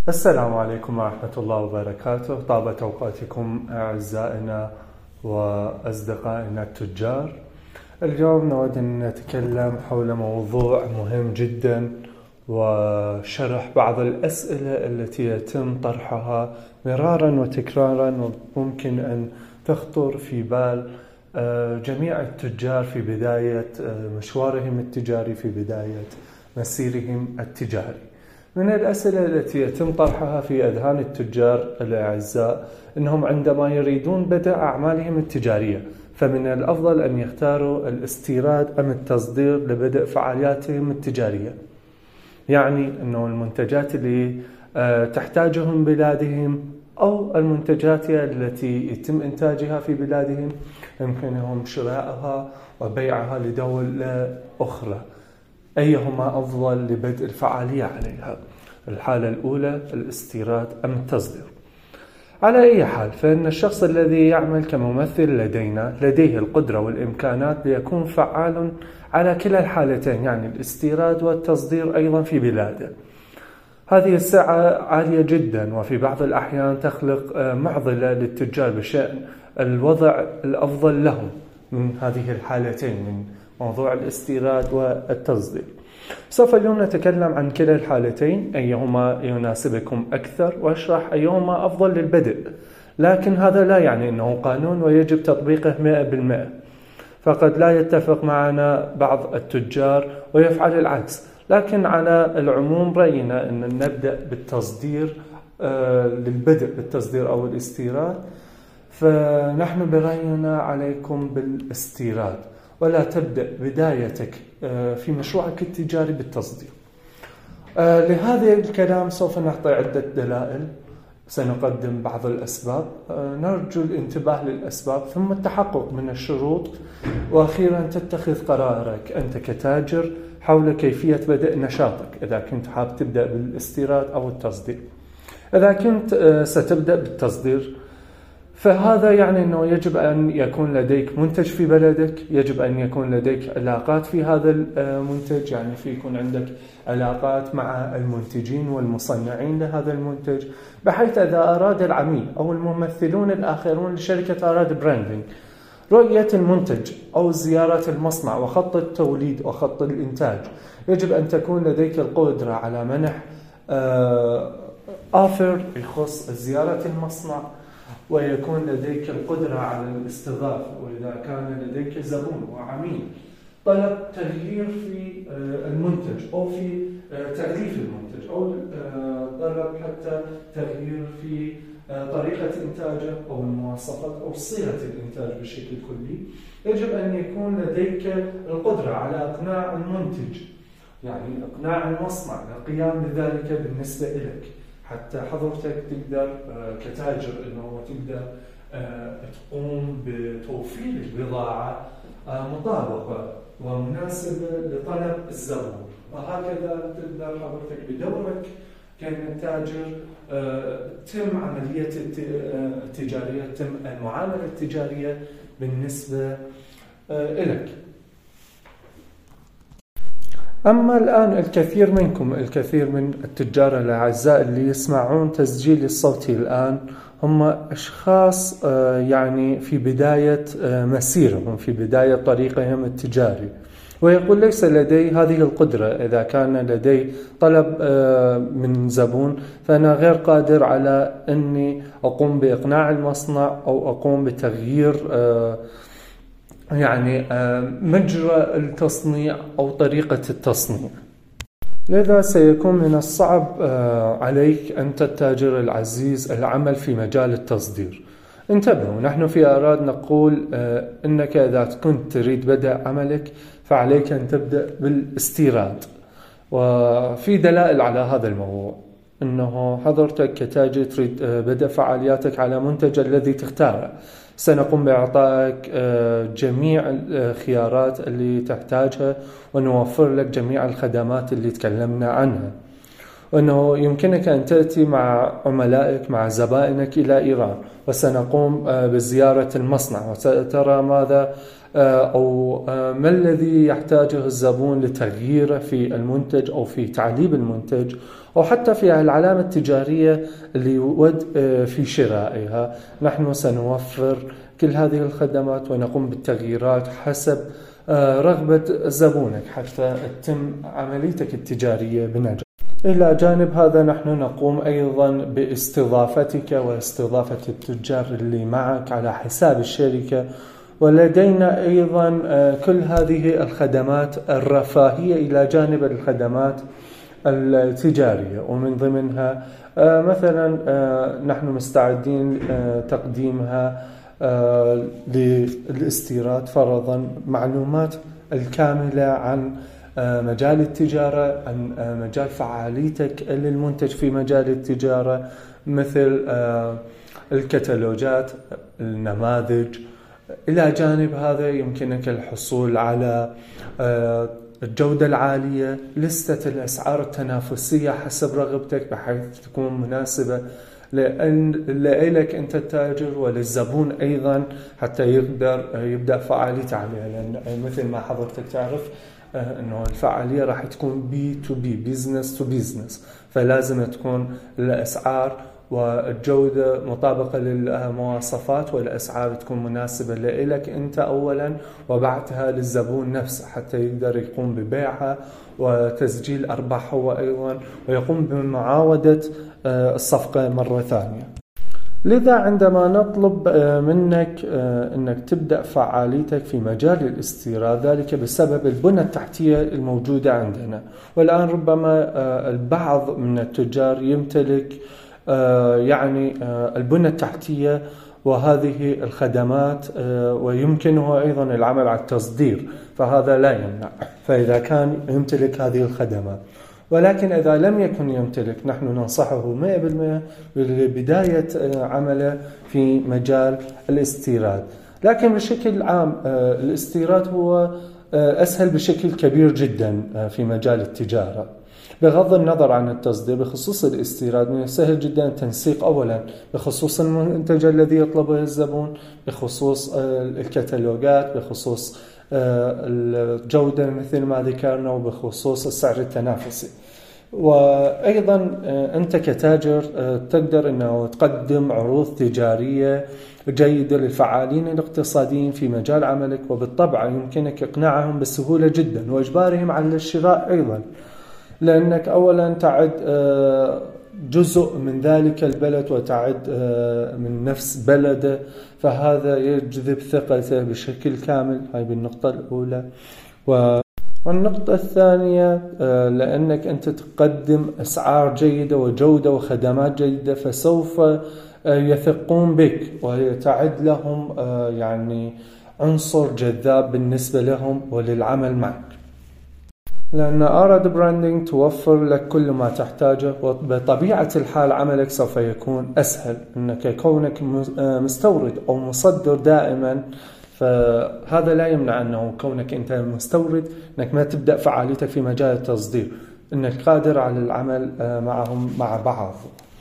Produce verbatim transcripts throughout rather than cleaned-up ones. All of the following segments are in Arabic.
السلام عليكم ورحمة الله وبركاته. طابت أوقاتكم أعزائنا وأصدقائنا التجار. اليوم نود أن نتكلم حول موضوع مهم جدا وشرح بعض الأسئلة التي يتم طرحها مرارا وتكرارا وممكن أن تخطر في بال جميع التجار في بداية مشوارهم التجاري، في بداية مسيرهم التجاري. من الأسئلة التي يتم طرحها في أذهان التجار الأعزاء أنهم عندما يريدون بدء أعمالهم التجارية فمن الأفضل أن يختاروا الاستيراد أم التصدير لبدء فعالياتهم التجارية. يعني أنه المنتجات اللي تحتاجهم بلادهم أو المنتجات التي يتم إنتاجها في بلادهم يمكنهم شرائها وبيعها لدولة أخرى، أيهما أفضل لبدء الفعالية عليها؟ الحالة الأولى الاستيراد أم التصدير؟ على أي حال فإن الشخص الذي يعمل كممثل لدينا لديه القدرة والإمكانات ليكون فعال على كلا الحالتين، يعني الاستيراد والتصدير أيضا في بلاده. هذه السعة عالية جدا وفي بعض الأحيان تخلق معضلة للتجار بشأن الوضع الأفضل لهم من هذه الحالتين، من موضوع الاستيراد والتصدير. سوف اليوم نتكلم عن كلا الحالتين، أيهما يناسبكم أكثر، وأشرح أيهما أفضل للبدء. لكن هذا لا يعني أنه قانون ويجب تطبيقه مئة بالمئة، فقد لا يتفق معنا بعض التجار ويفعل العكس. لكن على العموم رأينا أن نبدأ بالتصدير آه للبدء بالتصدير أو الاستيراد، فنحن برأينا عليكم بالاستيراد، ولا تبدأ بدايتك في مشروعك التجاري بالتصدير. لهذا الكلام سوف نعطي عدة دلائل، سنقدم بعض الأسباب، نرجو الانتباه للأسباب ثم التحقق من الشروط، وأخيرا تتخذ قرارك أنت كتاجر حول كيفية بدء نشاطك، إذا كنت حاب تبدأ بالاستيراد أو التصدير. إذا كنت ستبدأ بالتصدير فهذا يعني أنه يجب أن يكون لديك منتج في بلدك، يجب أن يكون لديك علاقات في هذا المنتج، يعني في يكون عندك علاقات مع المنتجين والمصنعين لهذا المنتج، بحيث إذا أراد العميل أو الممثلون الآخرون لشركة أراد براندينج رؤية المنتج أو زيارة المصنع وخط التوليد وخط الإنتاج، يجب أن تكون لديك القدرة على منح آفر يخص زيارة المصنع، ويكون لديك القدرة على الاستضافة، وإذا كان لديك زبون وعميل طلب تغيير في المنتج أو في تغليف المنتج أو طلب حتى تغيير في طريقة إنتاجه أو المواصفات أو صيغة الإنتاج بشكل كلي، يجب أن يكون لديك القدرة على إقناع المنتج، يعني إقناع المصنع للقيام بذلك بالنسبة إليك، حتى حضرتك تقدر كتاجر أنه تقدر تقوم بتوفير البضاعة مطابقة ومناسبة لطلب الزبون. وهكذا تقدر حضرتك بدورك كتاجر تم عملية التجارية، تم المعاملة التجارية بالنسبة إليك. أما الآن الكثير منكم الكثير من التجار الأعزاء اللي يسمعون تسجيلي الصوتي الآن هم أشخاص يعني في بداية مسيرهم، في بداية طريقهم التجاري، ويقول ليس لدي هذه القدرة. إذا كان لدي طلب من زبون فأنا غير قادر على أني أقوم بإقناع المصنع أو أقوم بتغيير يعني مجرى التصنيع أو طريقة التصنيع. لذا سيكون من الصعب عليك أنت التاجر العزيز العمل في مجال التصدير. انتبهوا، نحن في أراد نقول أنك إذا كنت تريد بدء عملك فعليك أن تبدأ بالاستيراد، وفي دلائل على هذا الموضوع. أنه حضرتك كتاجر تريد بدء فعالياتك على منتج الذي تختاره، سنقوم بإعطائك جميع الخيارات اللي تحتاجها ونوفر لك جميع الخدمات اللي تكلمنا عنها. وأنه يمكنك أن تأتي مع عملائك مع زبائنك إلى إيران، وسنقوم بزيارة المصنع وسترى ماذا أو ما الذي يحتاجه الزبون لتغييره في المنتج أو في تعليب المنتج أو حتى في العلامة التجارية اللي يود في شرائها. نحن سنوفر كل هذه الخدمات ونقوم بالتغييرات حسب رغبة زبونك حتى تتم عمليتك التجارية بنجاح. إلى جانب هذا نحن نقوم أيضا باستضافتك واستضافة التجار اللي معك على حساب الشركة، ولدينا أيضا كل هذه الخدمات الرفاهية إلى جانب الخدمات التجارية، ومن ضمنها مثلا نحن مستعدين تقديمها للاستيراد فرضا معلومات الكاملة عن مجال التجارة، عن مجال فعاليتك للمنتج في مجال التجارة، مثل الكتالوجات، النماذج. إلى جانب هذا يمكنك الحصول على الجودة العالية، لستة الأسعار التنافسية حسب رغبتك بحيث تكون مناسبة لأن لك أنت التاجر وللزبون أيضا حتى يقدر يبدأ فعاليته عليها، لأن مثل ما حضرتك تعرف أنه الفعالية راح تكون بي تو بي بيزنس تو بيزنس، فلازم تكون الأسعار والجودة مطابقة للمواصفات والأسعار تكون مناسبة لك أنت أولا وبعدها للزبون نفسه حتى يقدر يقوم ببيعها وتسجيل أرباحه أيضا ويقوم بمعاودة الصفقة مرة ثانية. لذا عندما نطلب منك أنك تبدأ فعاليتك في مجال الاستيراد ذلك بسبب البنى التحتية الموجودة عندنا، والآن ربما البعض من التجار يمتلك يعني البنى التحتية وهذه الخدمات ويمكنه أيضا العمل على التصدير، فهذا لا يمنع فإذا كان يمتلك هذه الخدمات. ولكن إذا لم يكن يمتلك نحن ننصحه مئة بالمئة ببداية عمله في مجال الاستيراد. لكن بشكل عام الاستيراد هو أسهل بشكل كبير جدا في مجال التجارة، بغض النظر عن التصدير. بخصوص الاستيراد من السهل جدا التنسيق أولا بخصوص المنتج الذي يطلبه الزبون، بخصوص الكتالوجات، بخصوص الجودة مثل ما ذكرنا، وبخصوص السعر التنافسي. وأيضا أنت كتاجر تقدر أنه تقدم عروض تجارية جيدة للفعالين الاقتصاديين في مجال عملك، وبالطبع يمكنك إقناعهم بسهولة جدا وإجبارهم على الشراء أيضا، لأنك أولا تعد جزء من ذلك البلد وتعد من نفس بلده، فهذا يجذب ثقته بشكل كامل. هاي بالنقطة الأولى. والنقطة الثانية لأنك أنت تقدم أسعار جيدة وجودة وخدمات جيدة فسوف يثقون بك ويتعد لهم يعني عنصر جذاب بالنسبة لهم وللعمل معك، لأن أراد براندينج توفر لك كل ما تحتاجه، وبطبيعة الحال عملك سوف يكون أسهل أنك كونك مستورد أو مصدر دائما، فهذا لا يمنع أنه كونك أنت مستورد أنك ما تبدأ فعاليتك في مجال التصدير، أنك قادر على العمل معهم مع بعض.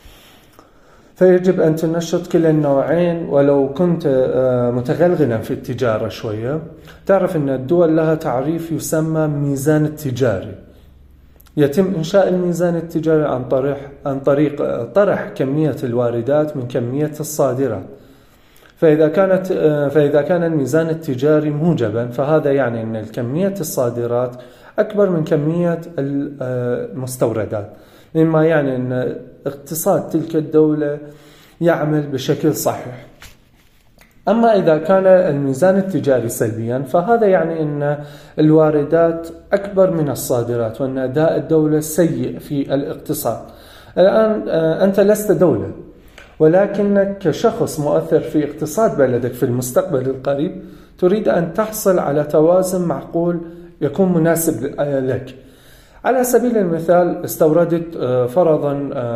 فيجب أن تنشط كلا النوعين. ولو كنت متغلغلا في التجارة شوية تعرف أن الدول لها تعريف يسمى ميزان التجاري. يتم إنشاء الميزان التجاري عن طريق عن طريق طرح كمية الواردات من كمية الصادرات. فإذا كانت فإذا كان الميزان التجاري موجبا فهذا يعني أن كمية الصادرات أكبر من كمية المستوردات، مما يعني أن اقتصاد تلك الدولة يعمل بشكل صحيح. أما إذا كان الميزان التجاري سلبيا فهذا يعني أن الواردات أكبر من الصادرات وأن أداء الدولة سيء في الاقتصاد. الآن أنت لست دولة، ولكنك كشخص مؤثر في اقتصاد بلدك في المستقبل القريب تريد أن تحصل على توازن معقول يكون مناسب لك. على سبيل المثال استوردت فرضا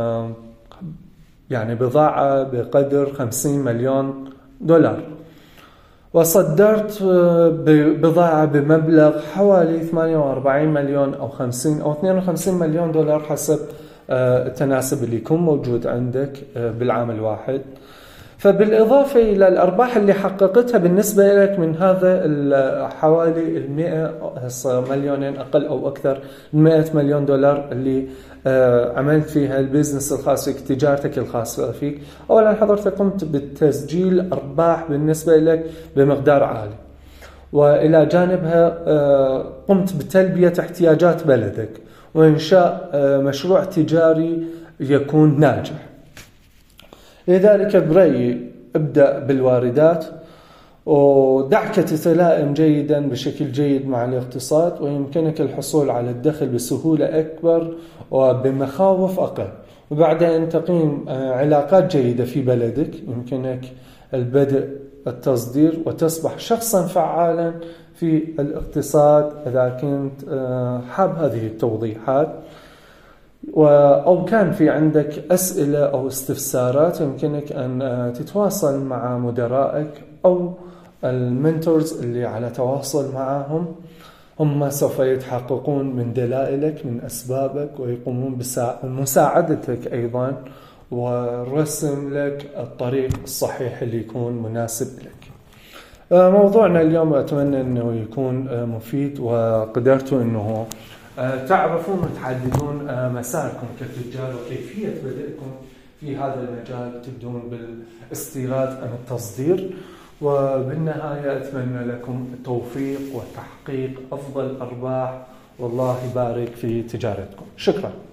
يعني بضاعة بقدر خمسين مليون دولار، وصدرت بضاعة بمبلغ حوالي ثمانية وأربعين مليون أو خمسين أو اثنين وخمسين مليون دولار حسب التناسب اللي يكون موجود عندك بالعام الواحد. فبالإضافة إلى الأرباح اللي حققتها بالنسبة لك من هذا حوالي المئة مليونين أقل أو أكثر مئة مليون دولار اللي عملت فيها البيزنس الخاص فيك، تجارتك الخاصة فيك، أولا حضرتك قمت بالتسجيل أرباح بالنسبة لك بمقدار عالي، وإلى جانبها قمت بتلبية احتياجات بلدك وإنشاء مشروع تجاري يكون ناجح. لذلك برأيي ابدأ بالواردات ودعك تتلائم جيدا بشكل جيد مع الاقتصاد، ويمكنك الحصول على الدخل بسهولة أكبر وبمخاوف أقل. وبعدين تقيم علاقات جيدة في بلدك، يمكنك البدء التصدير وتصبح شخصا فعالا في الاقتصاد إذا كنت حاب هذه التوضيحات. أو كان في عندك أسئلة أو استفسارات يمكنك أن تتواصل مع مدرائك أو المنتورز اللي على تواصل معهم، هم سوف يتحققون من دلائلك من أسبابك ويقومون بمساعدتك أيضا ورسم لك الطريق الصحيح اللي يكون مناسب لك. موضوعنا اليوم أتمنى أنه يكون مفيد وقدرتوا أنه تعرفون وتحددون مساركم كتجار وكيفية بدءكم في هذا المجال، تبدون بالاستيراد أم التصدير. وبالنهاية أتمنى لكم التوفيق وتحقيق أفضل أرباح، والله يبارك في تجارتكم. شكرا.